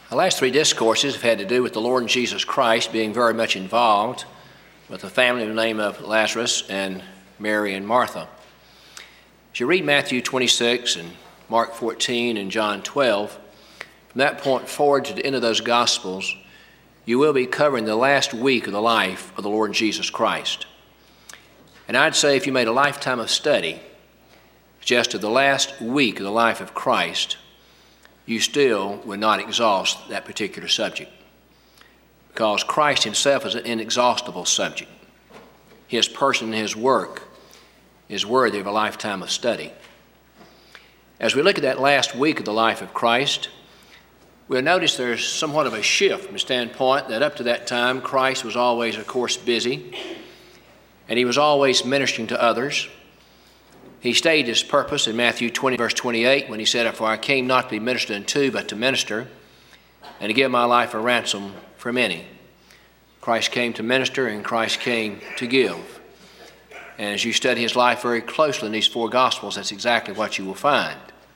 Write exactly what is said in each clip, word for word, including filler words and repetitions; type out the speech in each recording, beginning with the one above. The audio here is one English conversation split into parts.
The last three discourses have had to do with the Lord Jesus Christ being very much involved with the family of the name of Lazarus and Mary and Martha. As you read Matthew twenty-six and Mark fourteen and John twelve, from that point forward to the end of those Gospels, you will be covering the last week of the life of the Lord Jesus Christ. And I'd say if you made a lifetime of study just of the last week of the life of Christ, you still would not exhaust that particular subject, because Christ himself is an inexhaustible subject. His person and his work is worthy of a lifetime of study. As we look at that last week of the life of Christ, we'll notice there's somewhat of a shift from the standpoint that up to that time, Christ was always, of course, busy, and he was always ministering to others. He stated his purpose in Matthew twenty, verse twenty-eight, when he said, "For I came not to be ministered unto, but to minister, and to give my life a ransom for many." Christ came to minister, and Christ came to give. And as you study his life very closely in these four Gospels, that's exactly what you will find.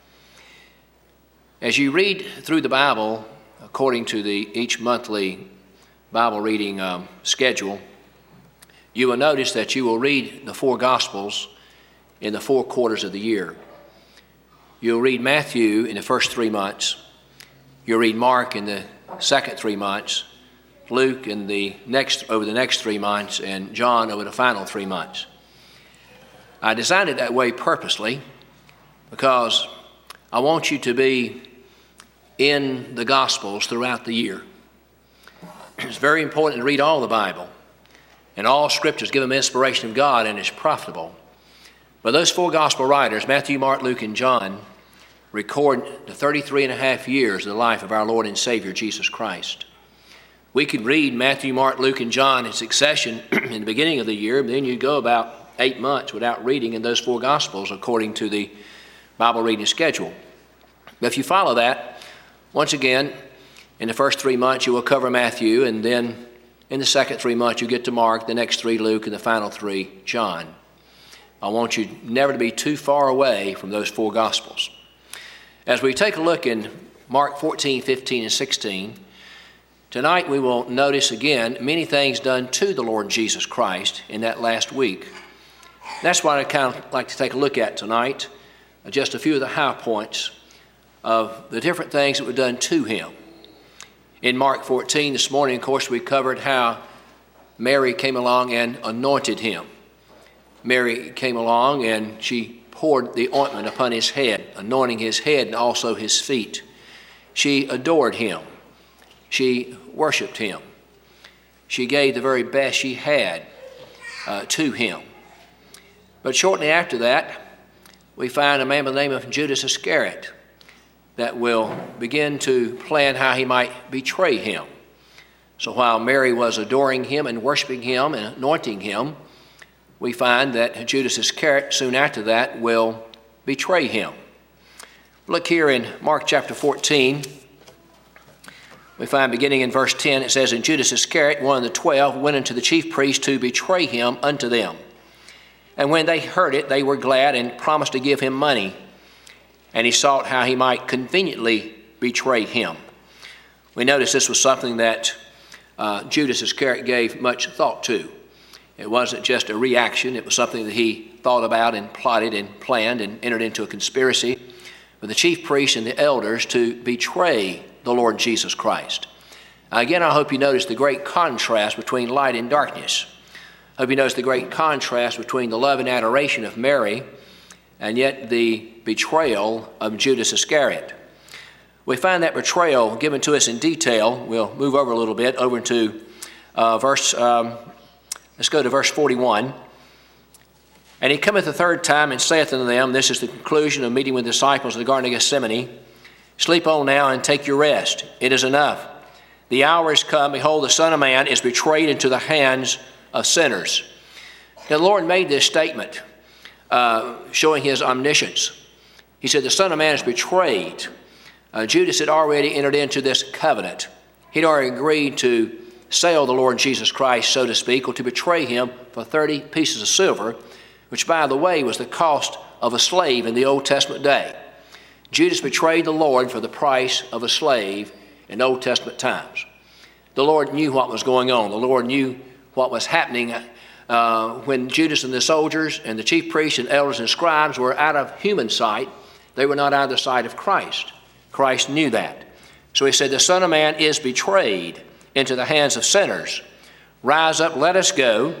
As you read through the Bible, according to the each monthly Bible reading um, schedule, you will notice that you will read the four Gospels in the four quarters of the year. You'll read Matthew in the first three months. You'll read Mark in the second three months, Luke in the next over the next three months, and John over the final three months. I designed it that way purposely because I want you to be in the Gospels throughout the year. It's very important to read all the Bible, and all Scriptures give them inspiration of God and is profitable. But those four Gospel writers, Matthew, Mark, Luke, and John, record the thirty-three and a half years of the life of our Lord and Savior, Jesus Christ. We could read Matthew, Mark, Luke, and John in succession in the beginning of the year, but then you'd go about eight months without reading in those four Gospels according to the Bible reading schedule. But if you follow that, once again, in the first three months you will cover Matthew, and then in the second three months you get to Mark, the next three Luke, and the final three John. I want you never to be too far away from those four Gospels. As we take a look in Mark fourteen, fifteen, and sixteen, tonight we will notice again many things done to the Lord Jesus Christ in that last week. That's what I'd kind of like to take a look at tonight, just a few of the high points of the different things that were done to him. In Mark fourteen this morning, of course, we covered how Mary came along and anointed him. Mary came along and she poured the ointment upon his head, anointing his head and also his feet. She adored him. She worshiped him. She gave the very best she had uh, to him. But shortly after that, we find a man by the name of Judas Iscariot that will begin to plan how he might betray him. So while Mary was adoring him and worshiping him and anointing him, we find that Judas Iscariot soon after that will betray him. Look here in Mark chapter fourteen. We find beginning in verse ten, it says, "And Judas Iscariot, one of the twelve, went unto the chief priests to betray him unto them. And when they heard it, they were glad and promised to give him money. And he sought how he might conveniently betray him." We notice this was something that uh, Judas Iscariot gave much thought to. It wasn't just a reaction. It was something that he thought about and plotted and planned and entered into a conspiracy with the chief priests and the elders to betray the Lord Jesus Christ. Now, again, I hope you notice the great contrast between light and darkness. I hope you notice the great contrast between the love and adoration of Mary and yet the betrayal of Judas Iscariot. We find that betrayal given to us in detail. We'll move over a little bit, over to uh, verse... Um, Let's go to verse forty-one. "And he cometh the third time and saith unto them," this is the conclusion of meeting with the disciples in the Garden of Gethsemane, "Sleep on now and take your rest. It is enough. The hour is come. Behold, the Son of Man is betrayed into the hands of sinners." Now, the Lord made this statement uh, showing his omniscience. He said, the Son of Man is betrayed. Uh, Judas had already entered into this covenant. He'd already agreed to sell the Lord Jesus Christ, so to speak, or to betray him for thirty pieces of silver, which, by the way, was the cost of a slave in the Old Testament day. Judas betrayed the Lord for the price of a slave in Old Testament times. The Lord knew what was going on. The Lord knew what was happening uh, when Judas and the soldiers and the chief priests and elders and scribes were out of human sight. They were not out of the sight of Christ. Christ knew that. So he said, the Son of Man is betrayed into the hands of sinners. Rise up, let us go.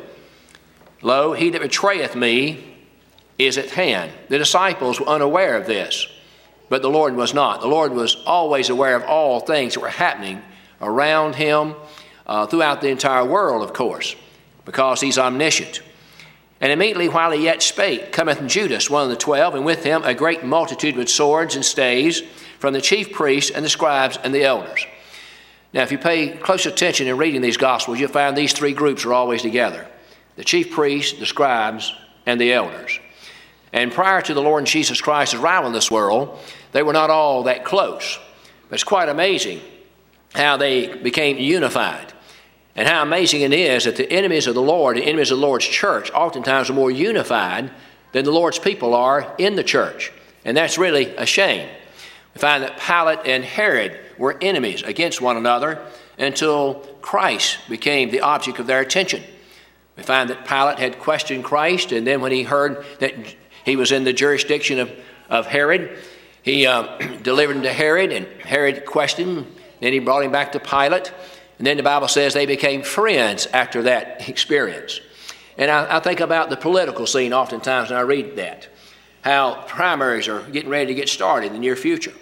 Lo, he that betrayeth me is at hand. The disciples were unaware of this, but the Lord was not. The Lord was always aware of all things that were happening around him, uh, throughout the entire world, of course, because he's omniscient. And immediately while he yet spake, cometh Judas, one of the twelve, and with him a great multitude with swords and staves, from the chief priests and the scribes and the elders. Now, if you pay close attention in reading these Gospels, you'll find these three groups are always together: the chief priests, the scribes, and the elders. And prior to the Lord Jesus Christ's arrival in this world, they were not all that close. But it's quite amazing how they became unified, and how amazing it is that the enemies of the Lord, the enemies of the Lord's church, oftentimes are more unified than the Lord's people are in the church. And that's really a shame. We find that Pilate and Herod were enemies against one another until Christ became the object of their attention. We find that Pilate had questioned Christ, and then when he heard that he was in the jurisdiction of, of Herod, he uh, delivered him to Herod, and Herod questioned him. Then he brought him back to Pilate. And then the Bible says they became friends after that experience. And I, I think about the political scene oftentimes when I read that, how primaries are getting ready to get started in the near future.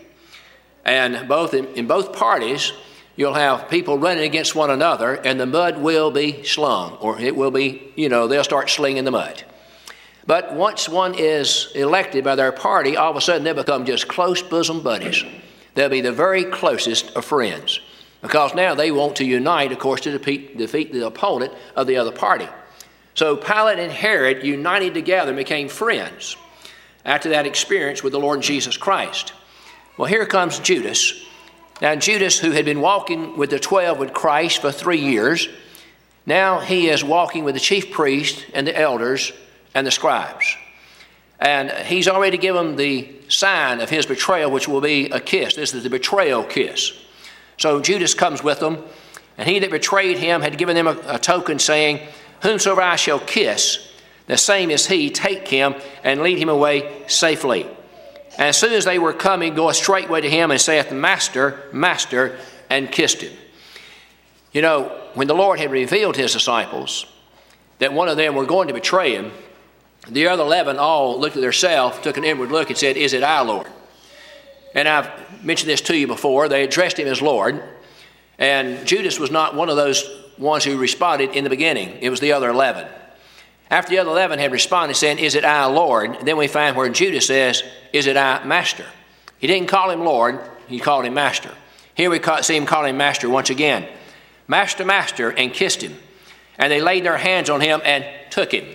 And both in, in both parties, you'll have people running against one another, and the mud will be slung, or it will be, you know, they'll start slinging the mud. But once one is elected by their party, all of a sudden they'll become just close bosom buddies. They'll be the very closest of friends, because now they want to unite, of course, to defeat, defeat the opponent of the other party. So Pilate and Herod united together and became friends after that experience with the Lord Jesus Christ. Well, here comes Judas. Now, Judas, who had been walking with the twelve with Christ for three years, now he is walking with the chief priest and the elders and the scribes. And he's already given the sign of his betrayal, which will be a kiss. This is the betrayal kiss. So Judas comes with them, and he that betrayed him had given them a, a token, saying, whomsoever I shall kiss, the same is he, take him and lead him away safely. And as soon as they were coming, goeth straightway to him, and saith, Master, Master, and kissed him. You know, when the Lord had revealed his disciples that one of them were going to betray him, the other eleven all looked at themselves, took an inward look, and said, is it I, Lord? And I've mentioned this to you before. They addressed him as Lord. And Judas was not one of those ones who responded in the beginning. It was the other eleven. After the other eleven had responded saying, is it I, Lord? Then we find where Judas says, is it I, Master? He didn't call him Lord. He called him Master. Here we see him call him Master once again. Master, Master, and kissed him. And they laid their hands on him and took him.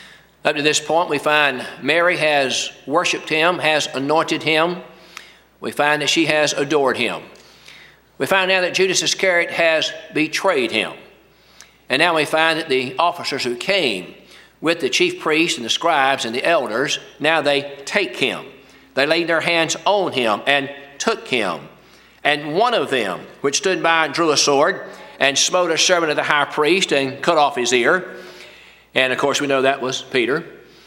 Up to this point, we find Mary has worshiped him, has anointed him. We find that she has adored him. We find now that Judas Iscariot has betrayed him. And now we find that the officers who came with the chief priests and the scribes and the elders, now they take him. They laid their hands on him and took him. And one of them, which stood by, drew a sword and smote a servant of the high priest and cut off his ear. And of course we know that was Peter.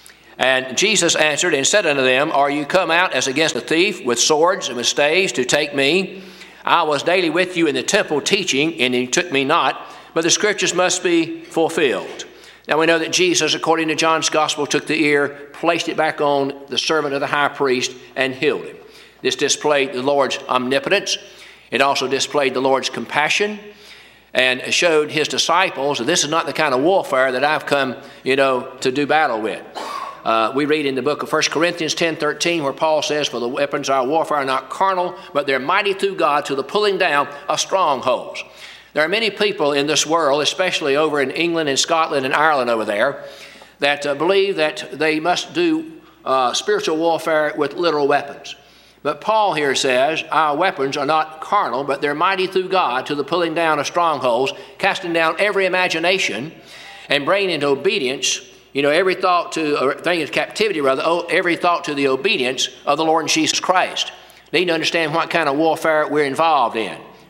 And Jesus answered and said unto them, are you come out as against a thief with swords and with staves to take me? I was daily with you in the temple teaching, and you took me not, but the scriptures must be fulfilled. Now we know that Jesus, according to John's gospel, took the ear, placed it back on the servant of the high priest, and healed him. This displayed the Lord's omnipotence. It also displayed the Lord's compassion, and showed his disciples that this is not the kind of warfare that I've come, you know, to do battle with. Uh, we read in the book of First Corinthians ten thirteen where Paul says, for the weapons of our warfare are not carnal, but they're mighty through God to the pulling down of strongholds. There are many people in this world, especially over in England and Scotland and Ireland over there, that uh, believe that they must do uh, spiritual warfare with literal weapons. But Paul here says, our weapons are not carnal, but they're mighty through God to the pulling down of strongholds, casting down every imagination and bringing into obedience, you know, every thought to, or bringing into captivity rather, every thought to the obedience of the Lord Jesus Christ. They need to understand what kind of warfare we're involved in.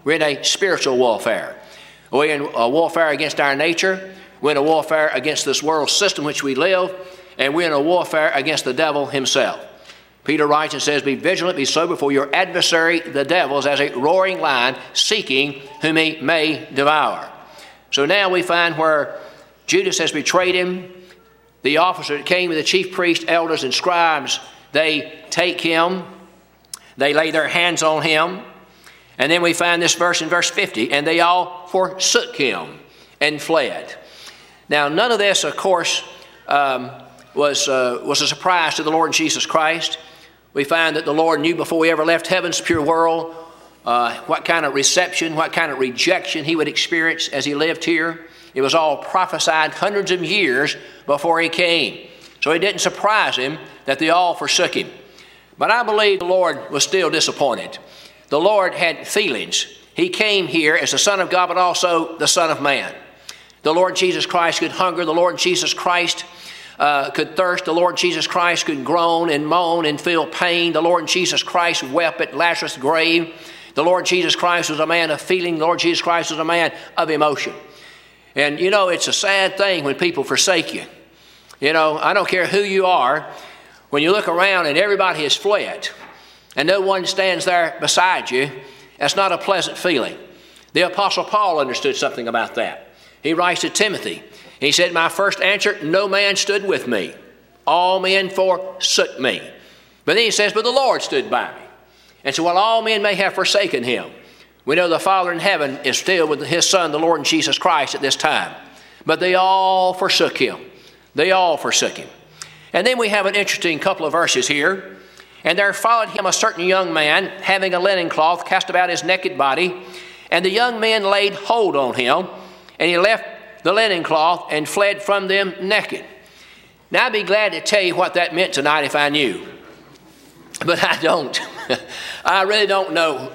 We're in a spiritual warfare. We're in a warfare against our nature. We're in a warfare against this world system in which we live. And we're in a warfare against the devil himself. Peter writes and says, be vigilant, be sober, for your adversary, the devil, is as a roaring lion, seeking whom he may devour. So now we find where Judas has betrayed him. The officer that came with the chief priests, elders, and scribes, they take him. They lay their hands on him. And then we find this verse in verse fifty, and they all forsook him and fled. Now, none of this, of course, um, was, uh, was a surprise to the Lord Jesus Christ. We find that the Lord knew before he ever left heaven's pure world uh, what kind of reception, what kind of rejection he would experience as he lived here. It was all prophesied hundreds of years before he came. So it didn't surprise him that they all forsook him. But I believe the Lord was still disappointed. The Lord had feelings. He came here as the Son of God, but also the Son of Man. The Lord Jesus Christ could hunger. The Lord Jesus Christ uh, could thirst. The Lord Jesus Christ could groan and moan and feel pain. The Lord Jesus Christ wept at Lazarus' grave. The Lord Jesus Christ was a man of feeling. The Lord Jesus Christ was a man of emotion. And, you know, it's a sad thing when people forsake you. You know, I don't care who you are. When you look around and everybody has fled and no one stands there beside you, that's not a pleasant feeling. The Apostle Paul understood something about that. He writes to Timothy. He said, my first answer, no man stood with me. All men forsook me. But then he says, but the Lord stood by me. And so while all men may have forsaken him, we know the Father in heaven is still with his Son, the Lord Jesus Christ, at this time. But they all forsook him. They all forsook him. And then we have an interesting couple of verses here. And there followed him a certain young man, having a linen cloth cast about his naked body. And the young men laid hold on him, and he left the linen cloth and fled from them naked. Now I'd be glad to tell you what that meant tonight if I knew. But I don't. I really don't know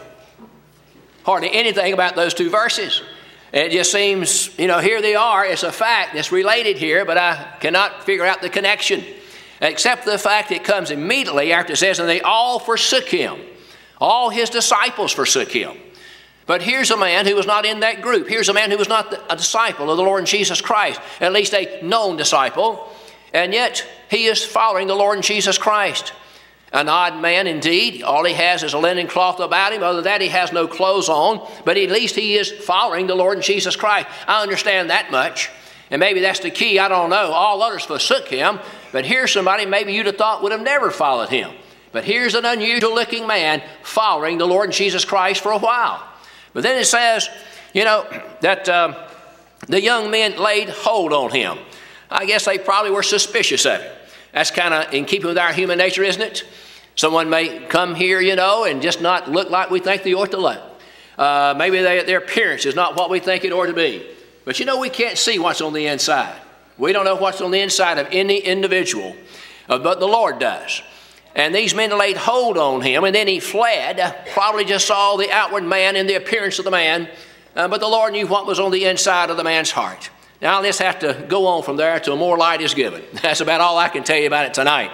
hardly anything about those two verses. It just seems, you know, here they are. It's a fact that's related here, but I cannot figure out the connection. Except the fact it comes immediately after it says, and they all forsook him. All his disciples forsook him. But here's a man who was not in that group. Here's a man who was not a disciple of the Lord Jesus Christ, at least a known disciple. And yet he is following the Lord Jesus Christ. An odd man indeed. All he has is a linen cloth about him. Other than that, he has no clothes on. But at least he is following the Lord Jesus Christ. I understand that much. And maybe that's the key. I don't know. All others forsook him. But here's somebody maybe you'd have thought would have never followed him. But here's an unusual looking man following the Lord Jesus Christ for a while. But then it says, you know, that uh, the young men laid hold on him. I guess they probably were suspicious of him. That's kind of in keeping with our human nature, isn't it? Someone may come here, you know, and just not look like we think they ought to look. Uh, maybe they, their appearance is not what we think it ought to be. But you know, we can't see what's on the inside. We don't know what's on the inside of any individual, uh, but the Lord does. And these men laid hold on him, and then he fled. Probably just saw the outward man and the appearance of the man, uh, but the Lord knew what was on the inside of the man's heart. Now let's have to go on from there till more light is given. That's about all I can tell you about it tonight.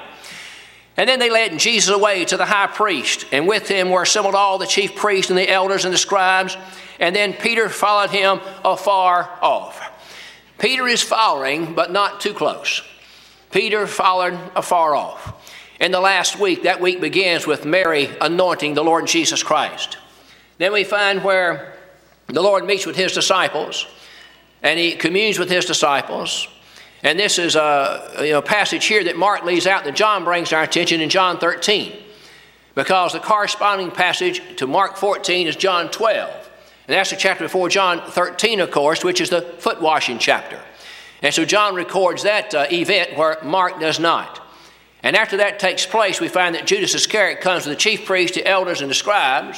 And then they led Jesus away to the high priest, and with him were assembled all the chief priests and the elders and the scribes. And then Peter followed him afar off. Peter is following, but not too close. Peter followed afar off. In the last week, that week begins with Mary anointing the Lord Jesus Christ. Then we find where the Lord meets with his disciples, and he communes with his disciples. And this is a you know, passage here that Mark leaves out that John brings to our attention in John thirteen. Because the corresponding passage to Mark fourteen is John twelve. And that's the chapter before John thirteen, of course, which is the foot washing chapter. And so John records that uh, event where Mark does not. And after that takes place, we find that Judas Iscariot comes with the chief priests, the elders, and the scribes,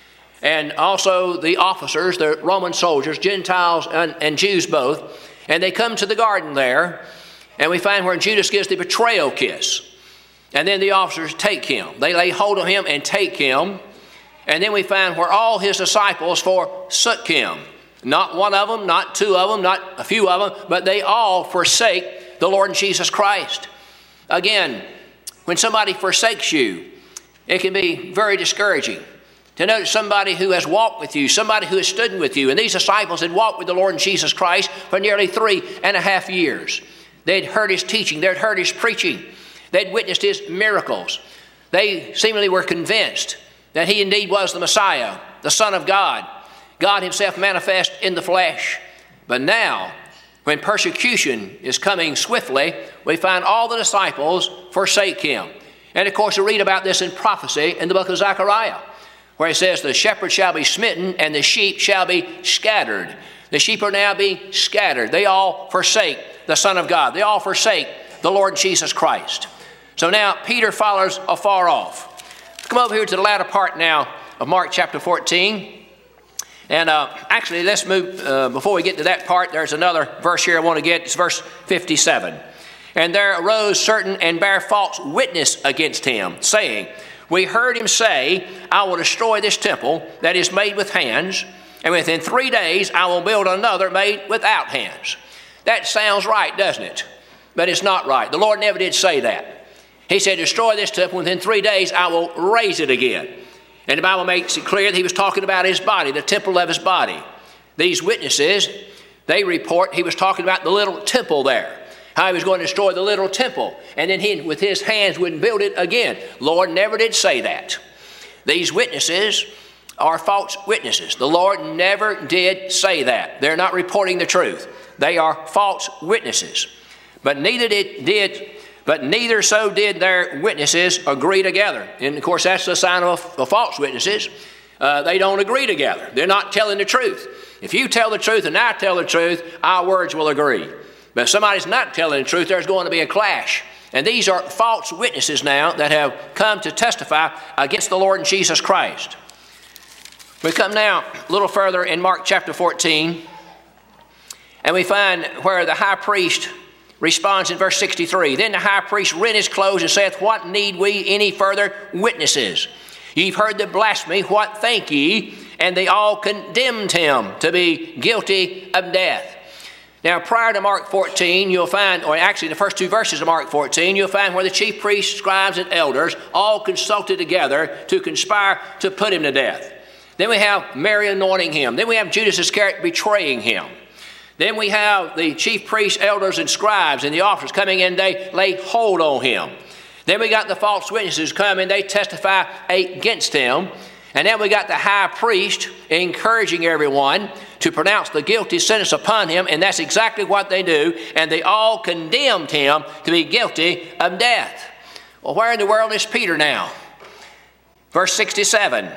and also the officers, the Roman soldiers, Gentiles and, and Jews both. And they come to the garden there, and we find where Judas gives the betrayal kiss. And then the officers take him. They lay hold of him and take him. And then we find where all his disciples forsook him. Not one of them, not two of them, not a few of them, but they all forsake the Lord Jesus Christ. Again, when somebody forsakes you, it can be very discouraging. to notice somebody who has walked with you, somebody who has stood with you. And these disciples had walked with the Lord Jesus Christ for nearly three and a half years. They'd heard his teaching. They'd heard his preaching. They'd witnessed his miracles. They seemingly were convinced that he indeed was the Messiah, the Son of God, God himself manifest in the flesh. But now, when persecution is coming swiftly, we find all the disciples forsake him. And of course, we read about this in prophecy in the book of Zechariah, where it says, the shepherd shall be smitten and the sheep shall be scattered. The sheep are now being scattered. They all forsake the Son of God. They all forsake the Lord Jesus Christ. So now Peter follows afar off. Come over here to the latter part now of Mark chapter fourteen. And uh, actually, let's move, uh, before we get to that part, there's another verse here I want to get. It's verse fifty-seven. And there arose certain and bare false witness against him, saying, we heard him say, I will destroy this temple that is made with hands, and within three days I will build another made without hands. That sounds right, doesn't it? But it's not right. The Lord never did say that. He said, destroy this temple, within three days I will raise it again. And the Bible makes it clear that he was talking about his body, the temple of his body. These witnesses, they report he was talking about the little temple there, how he was going to destroy the little temple, and then he, with his hands, would build it again. Lord never did say that. These witnesses are false witnesses. The Lord never did say that. They're not reporting the truth. They are false witnesses. But neither did, did But neither so did their witnesses agree together. And of course, that's the sign of, of false witnesses. Uh, they don't agree together. They're not telling the truth. If you tell the truth and I tell the truth, our words will agree. But if somebody's not telling the truth, there's going to be a clash. And these are false witnesses now that have come to testify against the Lord Jesus Christ. We come now a little further in Mark chapter fourteen, and we find where the high priest responds in verse sixty-three. Then the high priest rent his clothes and saith, what need we any further witnesses? Ye've heard the blasphemy, what think ye? And they all condemned him to be guilty of death. Now, prior to Mark fourteen, you'll find, or actually the first two verses of Mark fourteen, you'll find where the chief priests, scribes, and elders all consulted together to conspire to put him to death. Then we have Mary anointing him. Then we have Judas Iscariot betraying him. Then we have the chief priests, elders, and scribes and the officers coming in. They lay hold on him. Then we got the false witnesses come and they testify against him. And then we got the high priest encouraging everyone to pronounce the guilty sentence upon him. And that's exactly what they do. And they all condemned him to be guilty of death. Well, where in the world is Peter now? Verse sixty-seven.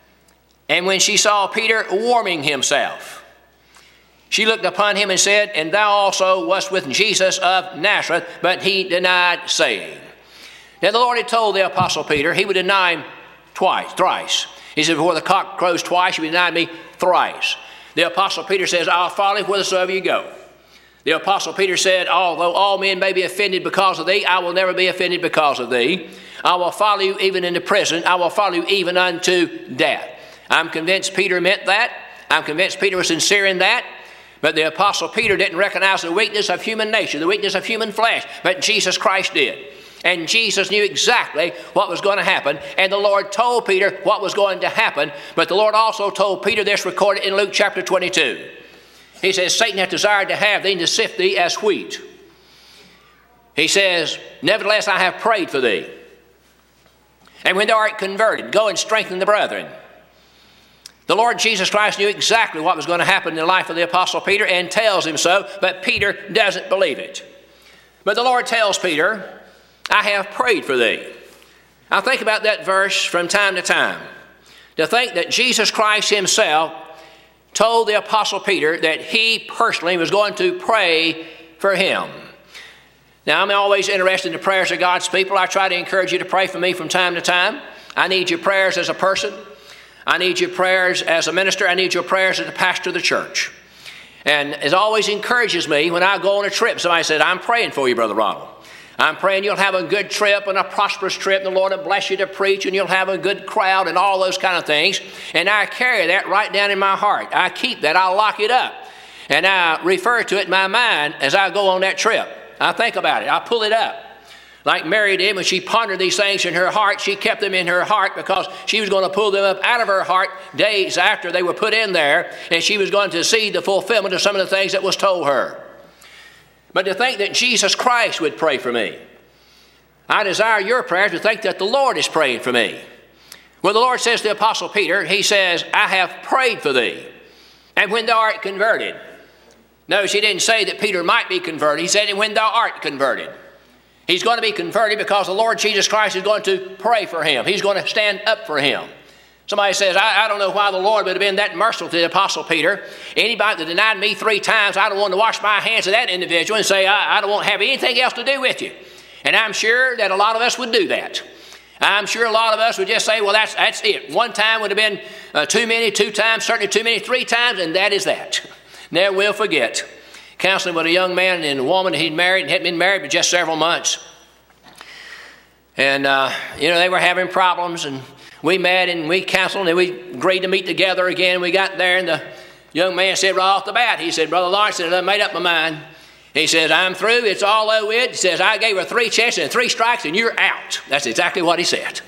And when she saw Peter warming himself, she looked upon him and said, and thou also wast with Jesus of Nazareth. But he denied, saying. Now the Lord had told the apostle Peter he would deny him twice, thrice. He said, before the cock crows twice, you will deny me thrice. The apostle Peter says, I'll follow you whithersoever you go. The apostle Peter said, although all men may be offended because of thee, I will never be offended because of thee. I will follow you even into prison. I will follow you even unto death. I'm convinced Peter meant that. I'm convinced Peter was sincere in that. But the apostle Peter didn't recognize the weakness of human nature, the weakness of human flesh. But Jesus Christ did. And Jesus knew exactly what was going to happen. And the Lord told Peter what was going to happen. But the Lord also told Peter this, recorded in Luke chapter twenty-two. He says, Satan hath desired to have thee and to sift thee as wheat. He says, nevertheless I have prayed for thee. And when thou art converted, go and strengthen the brethren. The Lord Jesus Christ knew exactly what was going to happen in the life of the apostle Peter and tells him so. But Peter doesn't believe it. But the Lord tells Peter, I have prayed for thee. I think about that verse from time to time. To think that Jesus Christ himself told the apostle Peter that he personally was going to pray for him. Now, I'm always interested in the prayers of God's people. I try to encourage you to pray for me from time to time. I need your prayers as a person. I need your prayers as a minister. I need your prayers as a pastor of the church. And it always encourages me when I go on a trip. Somebody said, I'm praying for you, Brother Ronald. I'm praying you'll have a good trip and a prosperous trip. The Lord will bless you to preach and you'll have a good crowd and all those kind of things. And I carry that right down in my heart. I keep that. I lock it up. And I refer to it in my mind as I go on that trip. I think about it. I pull it up. Like Mary did when she pondered these things in her heart. She kept them in her heart because she was going to pull them up out of her heart days after they were put in there, and she was going to see the fulfillment of some of the things that was told her. But to think that Jesus Christ would pray for me. I desire your prayers to think that the Lord is praying for me. Well, the Lord says to the Apostle Peter, he says, I have prayed for thee, and when thou art converted. Notice he didn't say that Peter might be converted. He said, and when thou art converted. He's going to be converted because the Lord Jesus Christ is going to pray for him. He's going to stand up for him. Somebody says, I, I don't know why the Lord would have been that merciful to the Apostle Peter. Anybody that denied me three times, I don't want to wash my hands of that individual and say, I, I don't want to have anything else to do with you. And I'm sure that a lot of us would do that. I'm sure a lot of us would just say, well, that's, that's it. One time would have been uh, too many, two times, certainly too many, three times, and that is that. Never will forget. Counseling with a young man and a woman that he'd married and hadn't been married for just several months. And, uh, you know, they were having problems, and we met and we counseled, and we agreed to meet together again. We got there, and the young man said right off the bat, he said, Brother Lawrence, I made up my mind. He says, I'm through. It's all over with. He says, I gave her three chances and three strikes, and you're out. That's exactly what he said.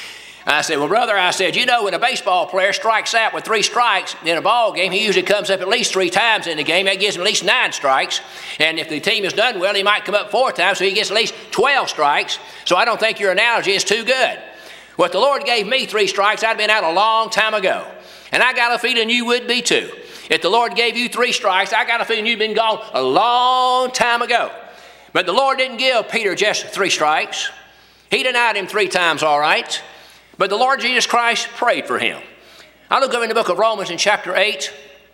I said, well, brother, I said, you know, when a baseball player strikes out with three strikes in a ball game, he usually comes up at least three times in the game. That gives him at least nine strikes. And if the team has done well, he might come up four times, so he gets at least twelve strikes. So I don't think your analogy is too good. Well, if the Lord gave me three strikes, I'd have been out a long time ago. And I got a feeling you would be too. If the Lord gave you three strikes, I got a feeling you'd been gone a long time ago. But the Lord didn't give Peter just three strikes. He denied him three times, all right. But the Lord Jesus Christ prayed for him. I look over in the book of Romans in chapter eight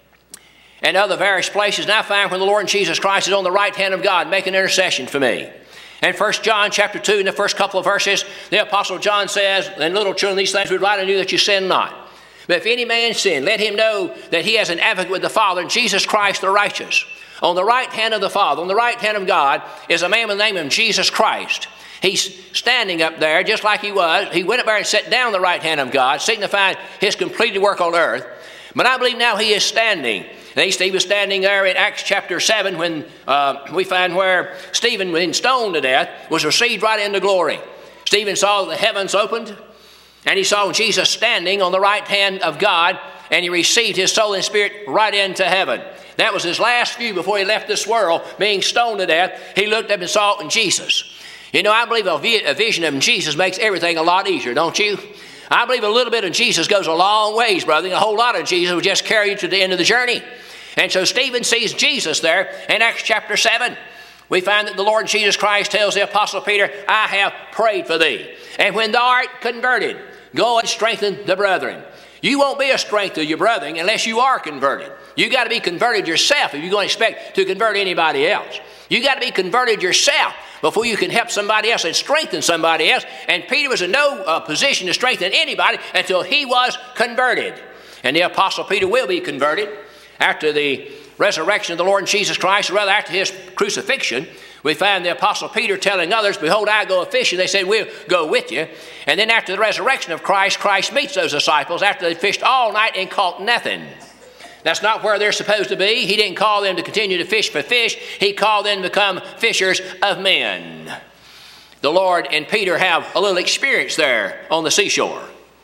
and other various places, and I find when the Lord Jesus Christ is on the right hand of God making intercession for me. And First John chapter two, in the first couple of verses, the Apostle John says, and little children, these things we write unto you that you sin not. But if any man sin, let him know that he has an advocate with the Father, Jesus Christ the righteous. On the right hand of the Father, on the right hand of God, is a man with the name of Jesus Christ. He's standing up there just like he was. He went up there and sat down on the right hand of God, signifying his completed work on earth. But I believe now he is standing. And he was standing there in Acts chapter seven when uh, we find where Stephen, when stoned to death, was received right into glory. Stephen saw the heavens opened, and he saw Jesus standing on the right hand of God, and he received his soul and spirit right into heaven. That was his last view before he left this world, being stoned to death. He looked up and saw in Jesus. You know, I believe a vision of Jesus makes everything a lot easier, don't you? I believe a little bit of Jesus goes a long ways, brother. A whole lot of Jesus will just carry you to the end of the journey. And so Stephen sees Jesus there in Acts chapter seven. We find that the Lord Jesus Christ tells the Apostle Peter, I have prayed for thee. And when thou art converted, go and strengthen the brethren. You won't be a strength to your brethren unless you are converted. You got to be converted yourself if you're going to expect to convert anybody else. You got to be converted yourself before you can help somebody else and strengthen somebody else. And Peter was in no uh, position to strengthen anybody until he was converted. And the Apostle Peter will be converted after the resurrection of the Lord Jesus Christ, or rather after his crucifixion. We find the Apostle Peter telling others, behold, I go a-fishing. They said, we'll go with you. And then after the resurrection of Christ, Christ meets those disciples after they fished all night and caught nothing. That's not where they're supposed to be. He didn't call them to continue to fish for fish. He called them to become fishers of men. The Lord and Peter have a little experience there on the seashore.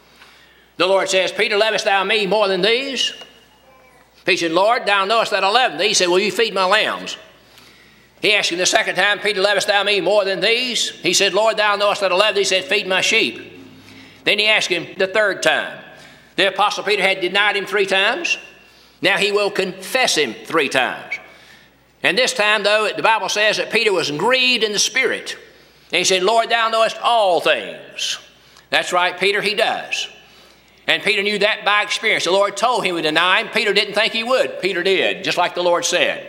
The Lord says, Peter, lovest thou me more than these? He said, Lord, thou knowest that I love thee. He said, will you feed my lambs? He asked him the second time, Peter, lovest thou me more than these? He said, Lord, thou knowest that I love thee. He said, feed my sheep. Then he asked him the third time. The Apostle Peter had denied him three times. Now he will confess him three times. And this time, though, the Bible says that Peter was grieved in the spirit. And he said, Lord, thou knowest all things. That's right, Peter, he does. And Peter knew that by experience. The Lord told him he would deny him. Peter didn't think he would. Peter did, just like the Lord said.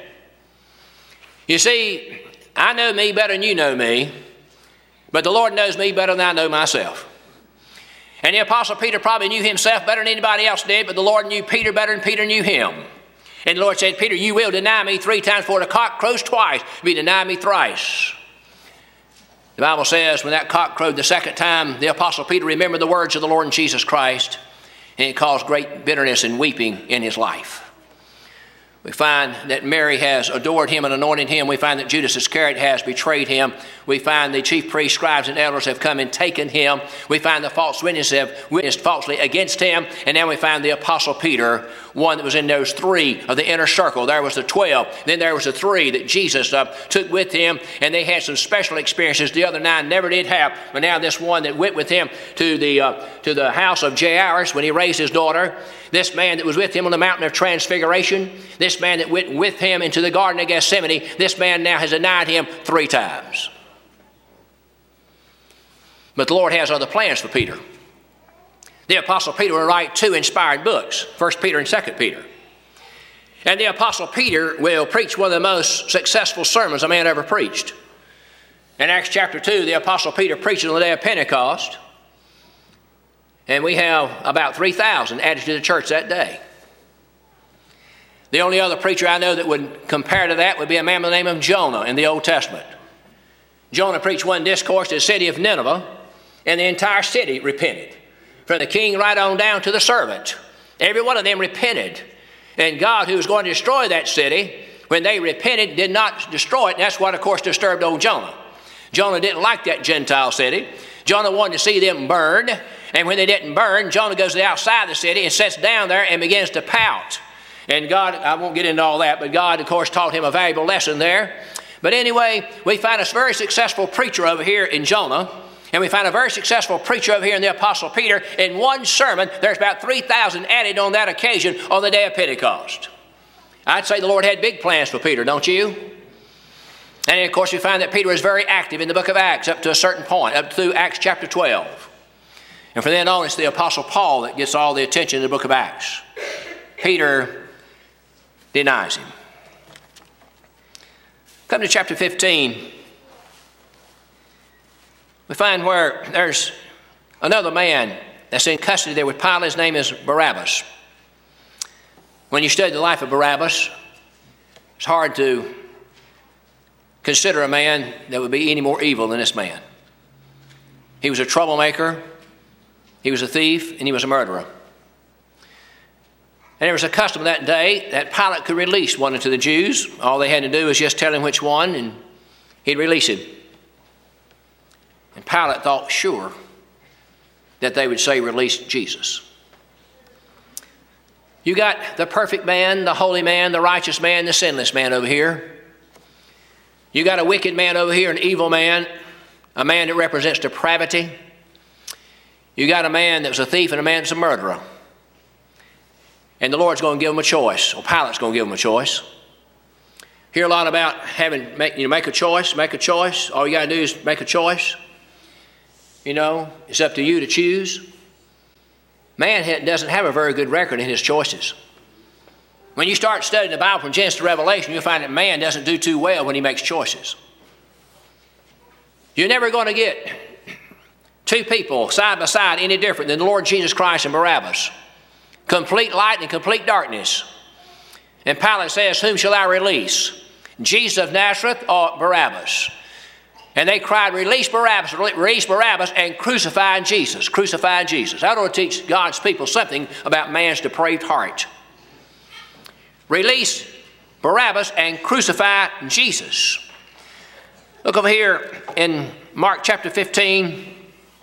You see, I know me better than you know me, but the Lord knows me better than I know myself. And the Apostle Peter probably knew himself better than anybody else did, but the Lord knew Peter better than Peter knew him. And the Lord said, Peter, you will deny me three times, before the cock crows twice, you deny me thrice. The Bible says when that cock crowed the second time, the Apostle Peter remembered the words of the Lord Jesus Christ, and it caused great bitterness and weeping in his life. We find that Mary has adored him and anointed him. We find that Judas Iscariot has betrayed him. we find the chief priests, scribes, and elders have come and taken him. We find the false witnesses have witnessed falsely against him. And now we find the Apostle Peter, one that was in those three of the inner circle. There was the twelve. Then there was the three that Jesus uh, took with him. And they had some special experiences the other nine never did have. But now this one that went with him to the, uh, to the house of Jairus when he raised his daughter. This man that was with him on the mountain of transfiguration. This man that went with him into the garden of Gethsemane. This man now has denied him three times. But the Lord has other plans for Peter. The Apostle Peter will write two inspired books, First Peter and Second Peter. And the Apostle Peter will preach one of the most successful sermons a man ever preached. In Acts chapter two, the Apostle Peter preaches on the day of Pentecost. And we have about three thousand added to the church that day. The only other preacher I know that would compare to that would be a man by the name of Jonah in the Old Testament. Jonah preached one discourse to the city of Nineveh, and the entire city repented. From the king right on down to the servant. Every one of them repented. And God, who was going to destroy that city, when they repented, did not destroy it. And that's what, of course, disturbed old Jonah. Jonah didn't like that Gentile city. Jonah wanted to see them burn. And when they didn't burn, Jonah goes to the outside of the city and sits down there and begins to pout. And God, I won't get into all that, but God, of course, taught him a valuable lesson there. But anyway, we find a very successful preacher over here in Jonah. And we find a very successful preacher over here in the Apostle Peter. In one sermon, there's about three thousand added on that occasion on the day of Pentecost. I'd say the Lord had big plans for Peter, don't you? And of course, we find that Peter was very active in the book of Acts up to a certain point, up through Acts chapter twelve. And from then on, it's the Apostle Paul that gets all the attention in the book of Acts. Peter denies him. Come to chapter fifteen. We find where there's another man that's in custody there with Pilate. His name is Barabbas. When you study the life of Barabbas, it's hard to consider a man that would be any more evil than this man. He was a troublemaker, he was a thief, and he was a murderer. And there was a custom that day that Pilate could release one to the Jews. All they had to do was just tell him which one, and he'd release him. And Pilate thought sure that they would say, release Jesus. You got the perfect man, the holy man, the righteous man, the sinless man over here. You got a wicked man over here, an evil man, a man that represents depravity. You got a man that was a thief and a man that's a murderer. And the Lord's going to give them a choice, or Pilate's going to give them a choice. Hear a lot about having, make, you know, make a choice, make a choice. All you got to do is make a choice. You know, it's up to you to choose. Man doesn't have a very good record in his choices. When you start studying the Bible from Genesis to Revelation, you'll find that man doesn't do too well when he makes choices. You're never going to get two people side by side any different than the Lord Jesus Christ and Barabbas. Complete light and complete darkness. And Pilate says, whom shall I release? Jesus of Nazareth or Barabbas? And they cried, release Barabbas, release Barabbas, and crucify Jesus, crucify Jesus. That ought to teach God's people something about man's depraved heart. Release Barabbas and crucify Jesus. Look over here in Mark chapter fifteen,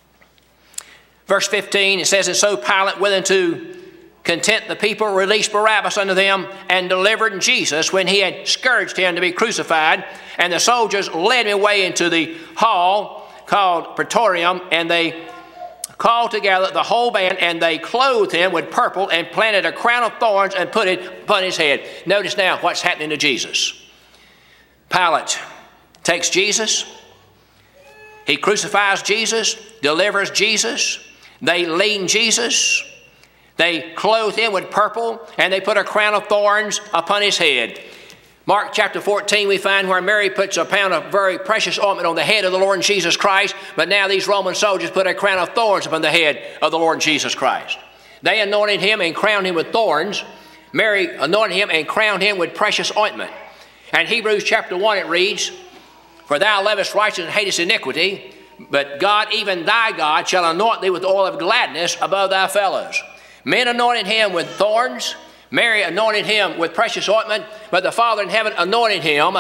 verse fifteen. It says, and so Pilate, willing to content the people, released Barabbas unto them and delivered Jesus when he had scourged him to be crucified. And the soldiers led him away into the hall called Praetorium, and they called together the whole band, and they clothed him with purple and planted a crown of thorns and put it upon his head. Notice now what's happening to Jesus. Pilate takes Jesus. He crucifies Jesus, delivers Jesus. They lean Jesus. They clothe him with purple, and they put a crown of thorns upon his head. Mark chapter fourteen, we find where Mary puts a pound of very precious ointment on the head of the Lord Jesus Christ, but now these Roman soldiers put a crown of thorns upon the head of the Lord Jesus Christ. They anointed him and crowned him with thorns. Mary anointed him and crowned him with precious ointment. And Hebrews chapter one, it reads, for thou lovest righteousness and hatest iniquity, but God, even thy God, shall anoint thee with oil of gladness above thy fellows. Men anointed him with thorns. Mary anointed him with precious ointment, but the Father in heaven anointed him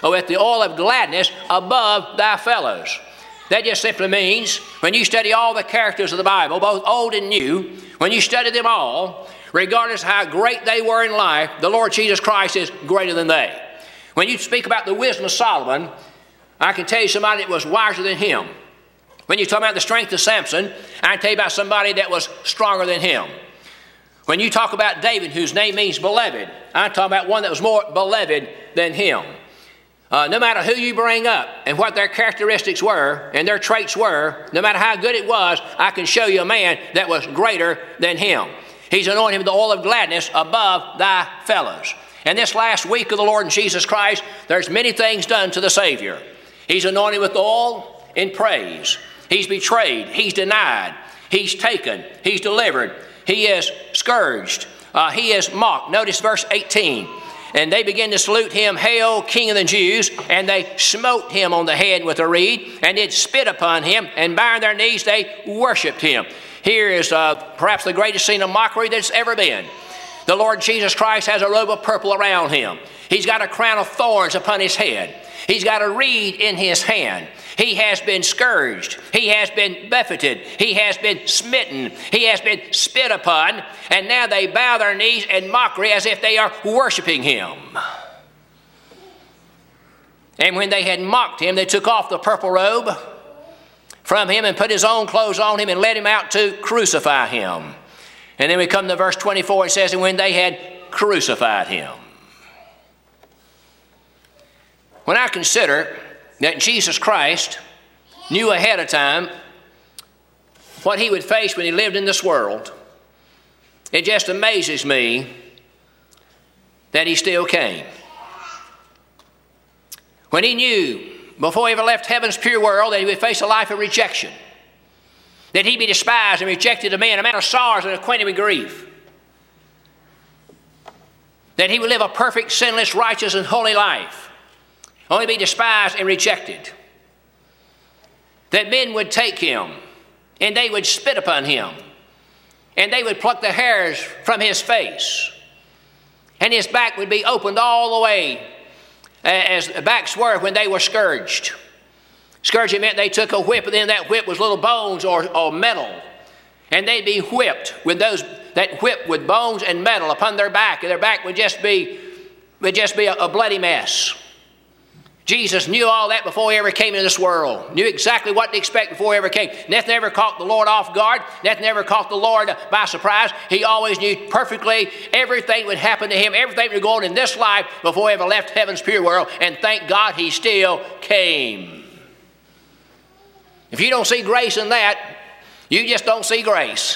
with the oil of gladness above thy fellows. That just simply means when you study all the characters of the Bible, both old and new, when you study them all, regardless of how great they were in life, the Lord Jesus Christ is greater than they. When you speak about the wisdom of Solomon, I can tell you somebody that was wiser than him. When you talk about the strength of Samson, I can tell you about somebody that was stronger than him. When you talk about David, whose name means beloved, I'm talking about one that was more beloved than him. Uh, no matter who you bring up and what their characteristics were and their traits were, no matter how good it was, I can show you a man that was greater than him. He's anointed him with the oil of gladness above thy fellows. And this last week of the Lord Jesus Christ, there's many things done to the Savior. He's anointed with oil in praise. He's betrayed. He's denied. He's taken. He's delivered. He is scourged. Uh, he is mocked. Notice verse eighteen. And they began to salute him, Hail, King of the Jews. And they smote him on the head with a reed, and did spit upon him, and bowing their knees, they worshipped him. Here is uh, perhaps the greatest scene of mockery that's ever been. The Lord Jesus Christ has a robe of purple around him. He's got a crown of thorns upon his head. He's got a reed in his hand. He has been scourged. He has been buffeted. He has been smitten. He has been spit upon. And now they bow their knees in mockery as if they are worshiping him. And when they had mocked him, they took off the purple robe from him and put his own clothes on him and led him out to crucify him. And then we come to verse twenty-four. It says, and when they had crucified him. When I consider that Jesus Christ knew ahead of time what he would face when he lived in this world, it just amazes me that he still came. When he knew before he ever left heaven's pure world that he would face a life of rejection, that he'd be despised and rejected of men, a man of sorrows and acquainted with grief, that he would live a perfect, sinless, righteous, and holy life, only be despised and rejected, that men would take him and they would spit upon him and they would pluck the hairs from his face and his back would be opened all the way as backs were when they were scourged. Scourging meant they took a whip, and then that whip was little bones or, or metal. And they'd be whipped with those, that whip with bones and metal upon their back. And their back would just be, would just be a, a bloody mess. Jesus knew all that before he ever came into this world. Knew exactly what to expect before he ever came. Nothing ever caught the Lord off guard. Nothing ever caught the Lord by surprise. He always knew perfectly everything would happen to him, everything would go on in this life before he ever left heaven's pure world. And thank God he still came. If you don't see grace in that, you just don't see grace.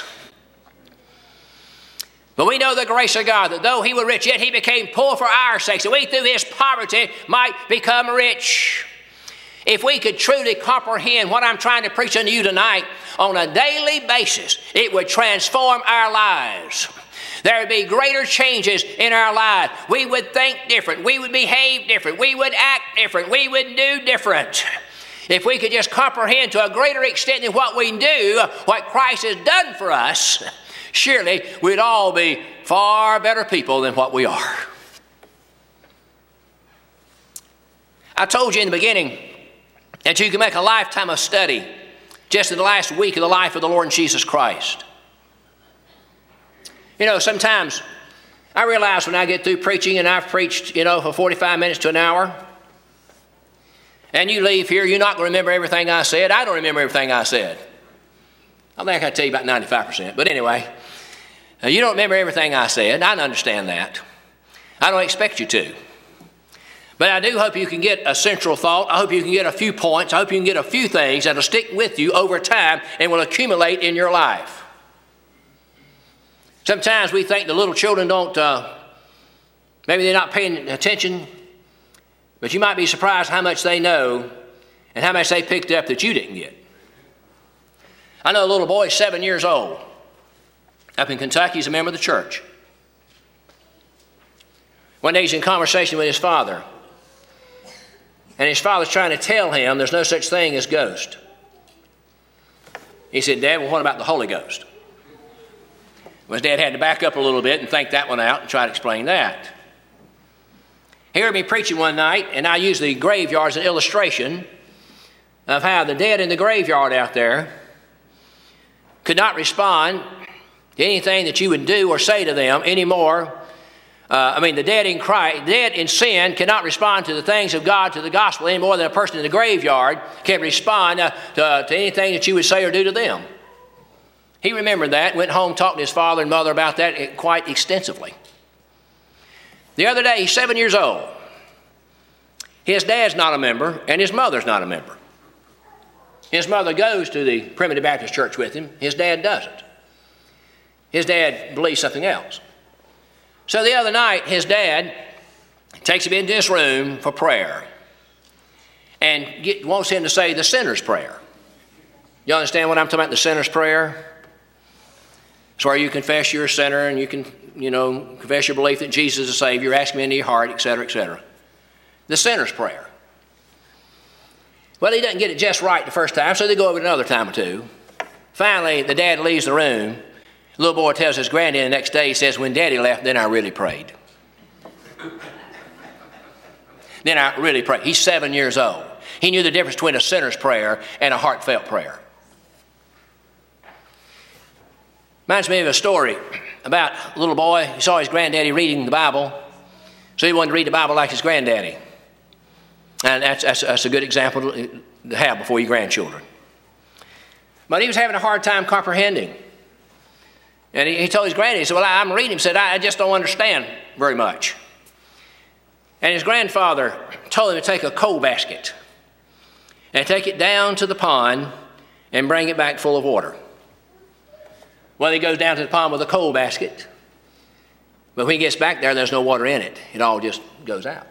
But we know the grace of God, that though he was rich, yet he became poor for our sakes, that we through his poverty might become rich. If we could truly comprehend what I'm trying to preach unto you tonight on a daily basis, it would transform our lives. There would be greater changes in our lives. We would think different. We would behave different. We would act different. We would do different. If we could just comprehend to a greater extent than what we do, what Christ has done for us, surely we'd all be far better people than what we are. I told you in the beginning that you can make a lifetime of study just in the last week of the life of the Lord Jesus Christ. You know, sometimes I realize when I get through preaching and I've preached, you know, for forty-five minutes to an hour, and you leave here, you're not going to remember everything I said. I don't remember everything I said. I think I can tell you about ninety-five percent. But anyway, uh, you don't remember everything I said. I understand that. I don't expect you to. But I do hope you can get a central thought. I hope you can get a few points. I hope you can get a few things that will stick with you over time and will accumulate in your life. Sometimes we think the little children don't, uh, maybe they're not paying attention. But you might be surprised how much they know and how much they picked up that you didn't get. I know a little boy, seven years old, up in Kentucky. He's a member of the church. One day he's in conversation with his father. And his father's trying to tell him there's no such thing as ghost. He said, Dad, well, what about the Holy Ghost? Well, his dad had to back up a little bit and think that one out and try to explain that. He heard me preaching one night, and I used the graveyard as an illustration of how the dead in the graveyard out there could not respond to anything that you would do or say to them anymore. Uh, I mean, the dead in Christ, dead in sin cannot respond to the things of God, to the gospel, any more than a person in the graveyard can respond uh, to, to anything that you would say or do to them. He remembered that, went home, talked to his father and mother about that quite extensively. The other day, he's seven years old. His dad's not a member, and his mother's not a member. His mother goes to the Primitive Baptist Church with him. His dad doesn't. His dad believes something else. So the other night, his dad takes him into his room for prayer and get, wants him to say the sinner's prayer. You understand what I'm talking about, the sinner's prayer? It's where you confess you're a sinner and you can, you know, confess your belief that Jesus is a Savior, ask him into your heart, et cetera, et cetera. The sinner's prayer. Well, he doesn't get it just right the first time, so they go over it another time or two. Finally, the dad leaves the room. The little boy tells his granddad the next day, he says, when Daddy left, then I really prayed. Then I really prayed. He's seven years old. He knew the difference between a sinner's prayer and a heartfelt prayer. Reminds me of a story about a little boy. He saw his granddaddy reading the Bible, so he wanted to read the Bible like his granddaddy. And that's, that's, that's a good example to have before your grandchildren. But he was having a hard time comprehending. And he, he told his granddaddy, he said, well, I'm reading. He said, I, I just don't understand very much. And his grandfather told him to take a coal basket and take it down to the pond and bring it back full of water. Well, he goes down to the pond with a coal basket. But when he gets back there, there's no water in it. It all just goes out.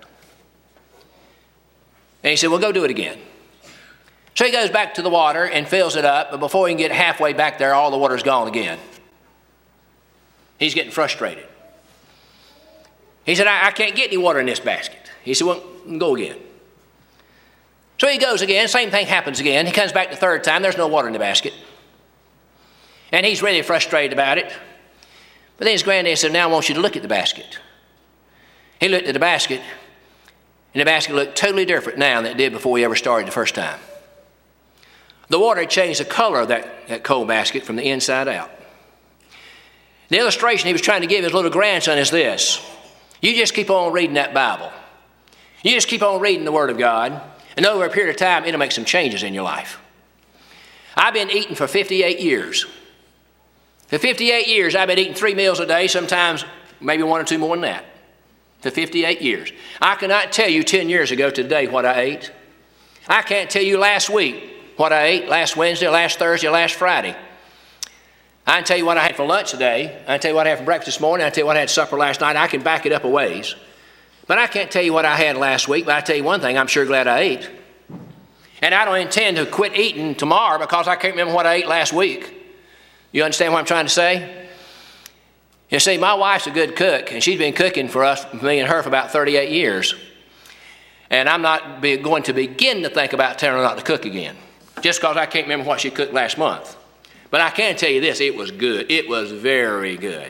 And he said, well, go do it again. So he goes back to the water and fills it up, but before he can get halfway back there, all the water's gone again. He's getting frustrated. He said, I, I can't get any water in this basket. He said, well, go again. So he goes again, same thing happens again. He comes back the third time, there's no water in the basket. And he's really frustrated about it. But then his granddad said, now I want you to look at the basket. He looked at the basket, and the basket looked totally different now than it did before he ever started the first time. The water had changed the color of that, that coal basket from the inside out. The illustration he was trying to give his little grandson is this. You just keep on reading that Bible. You just keep on reading the Word of God, and over a period of time, it'll make some changes in your life. I've been eating for fifty-eight years. For fifty-eight years, I've been eating three meals a day, sometimes maybe one or two more than that. For fifty-eight years. I cannot tell you ten years ago today what I ate. I can't tell you last week what I ate, last Wednesday, last Thursday, last Friday. I can tell you what I had for lunch today. I can tell you what I had for breakfast this morning. I can tell you what I had for supper last night. I can back it up a ways. But I can't tell you what I had last week, but I tell you one thing, I'm sure glad I ate. And I don't intend to quit eating tomorrow because I can't remember what I ate last week. You understand what I'm trying to say? You see, my wife's a good cook, and she's been cooking for us, me and her, for about thirty-eight years. And I'm not be, going to begin to think about telling her not to cook again, just because I can't remember what she cooked last month. But I can tell you this, it was good. It was very good.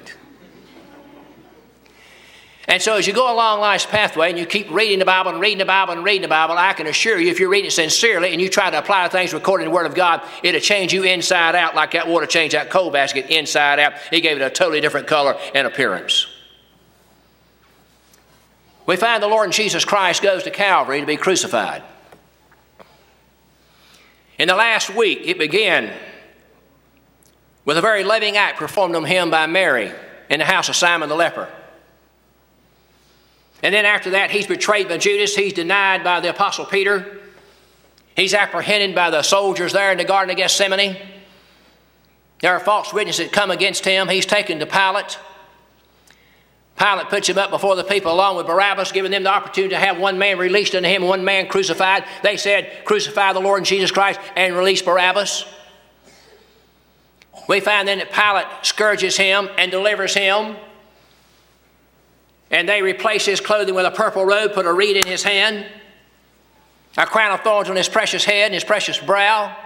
And so as you go along life's pathway and you keep reading the Bible and reading the Bible and reading the Bible, I can assure you if you're reading it sincerely and you try to apply things according to the Word of God, it'll change you inside out like that water changed that coal basket inside out. It gave it a totally different color and appearance. We find the Lord Jesus Christ goes to Calvary to be crucified. In the last week, it began with a very loving act performed on him by Mary in the house of Simon the leper. And then after that, he's betrayed by Judas. He's denied by the Apostle Peter. He's apprehended by the soldiers there in the Garden of Gethsemane. There are false witnesses that come against him. He's taken to Pilate. Pilate puts him up before the people along with Barabbas, giving them the opportunity to have one man released unto him and one man crucified. They said, crucify the Lord Jesus Christ and release Barabbas. We find then that Pilate scourges him and delivers him. And they replace his clothing with a purple robe, put a reed in his hand, a crown of thorns on his precious head and his precious brow.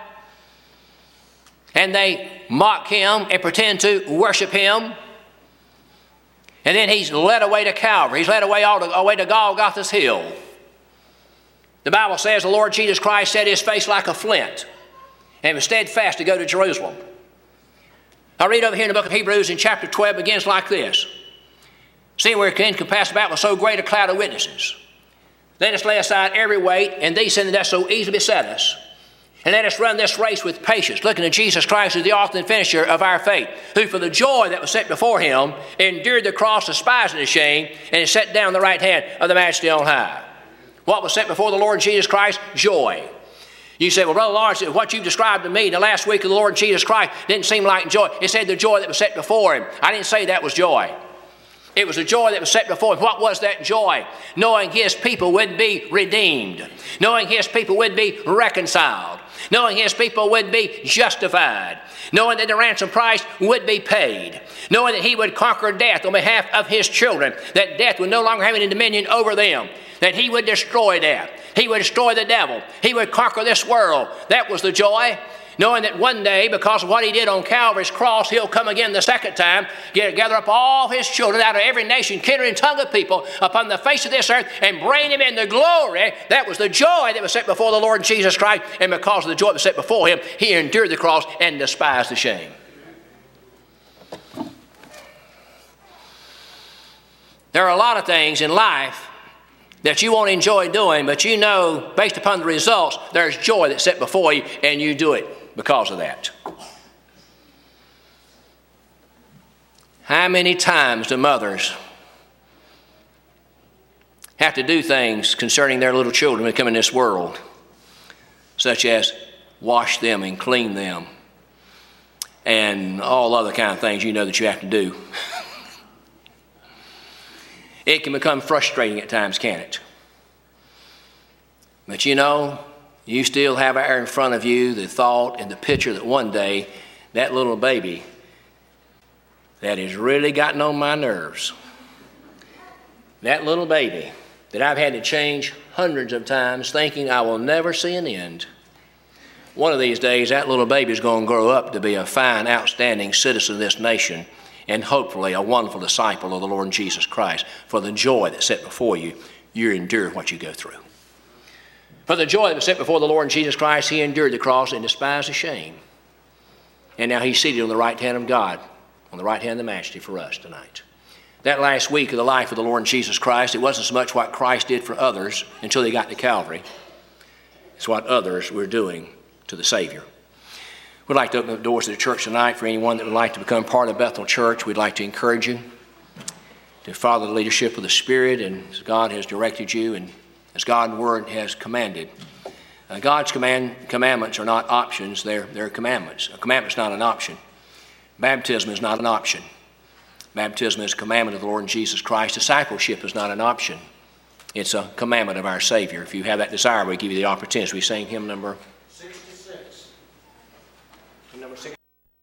And they mock him and pretend to worship him. And then he's led away to Calvary. He's led away all to, away to Golgotha's hill. The Bible says the Lord Jesus Christ set his face like a flint and was steadfast to go to Jerusalem. I read over here in the book of Hebrews in chapter twelve, begins like this. Seeing we're encompassed about with so great a cloud of witnesses, let us lay aside every weight and these sin that does so easily beset us. And let us run this race with patience, looking to Jesus Christ as the author and finisher of our faith, who for the joy that was set before him endured the cross, despising the shame, and is set down on the right hand of the Majesty on high. What was set before the Lord Jesus Christ? Joy. You say, well, Brother Lawrence, what you described to me the last week of the Lord Jesus Christ didn't seem like joy. It said the joy that was set before him. I didn't say that was joy. It was the joy that was set before him. What was that joy? Knowing his people would be redeemed. Knowing his people would be reconciled. Knowing his people would be justified. Knowing that the ransom price would be paid. Knowing that he would conquer death on behalf of his children. That death would no longer have any dominion over them. That he would destroy death. He would destroy the devil. He would conquer this world. That was the joy. Knowing that one day, because of what he did on Calvary's cross, he'll come again the second time, get, gather up all his children out of every nation, kindred, and tongue of people upon the face of this earth and bring him into glory. That was the joy that was set before the Lord Jesus Christ. And because of the joy that was set before him, he endured the cross and despised the shame. There are a lot of things in life that you won't enjoy doing, but you know, based upon the results, there's joy that's set before you, and you do it because of that. How many times do mothers have to do things concerning their little children when they come in this world, such as wash them and clean them and all other kind of things you know that you have to do? It can become frustrating at times, can't it? But you know, you still have out in front of you the thought and the picture that one day that little baby that has really gotten on my nerves, that little baby that I've had to change hundreds of times thinking I will never see an end, one of these days that little baby is going to grow up to be a fine, outstanding citizen of this nation, and hopefully a wonderful disciple of the Lord Jesus Christ. For the joy that's set before you, you endure what you go through. For the joy that was set before the Lord Jesus Christ, he endured the cross and despised the shame. And now he's seated on the right hand of God, on the right hand of the Majesty for us tonight. That last week of the life of the Lord Jesus Christ, it wasn't so much what Christ did for others until they got to Calvary. It's what others were doing to the Savior. We'd like to open the doors of the church tonight for anyone that would like to become part of Bethel Church. We'd like to encourage you to follow the leadership of the Spirit, and as God has directed you and as God's Word has commanded. Uh, God's command, commandments are not options, they're, they're commandments. A commandment's not an option. Baptism is not an option. Baptism is a commandment of the Lord Jesus Christ. Discipleship is not an option. It's a commandment of our Savior. If you have that desire, we give you the opportunity. We sing hymn number sixty-six. Number six.